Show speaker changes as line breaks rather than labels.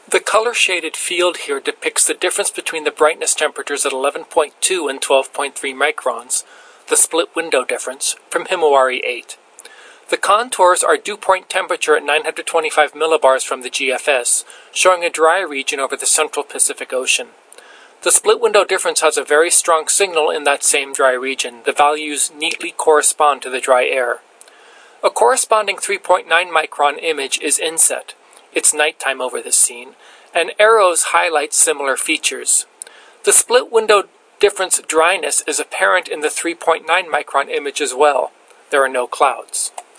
The color-shaded field here depicts the difference between the brightness temperatures at 11.2 and 12.3 microns, the split window difference, from Himawari 8. The contours are dew point temperature at 925 millibars from the GFS, showing a dry region over the central Pacific Ocean. The split window difference has a very strong signal in that same dry region. The values neatly correspond to the dry air. A corresponding 3.9 micron image is inset. It's nighttime over this scene, and arrows highlight similar features. The split window difference dryness is apparent in the 3.9 micron image as well. There are no clouds.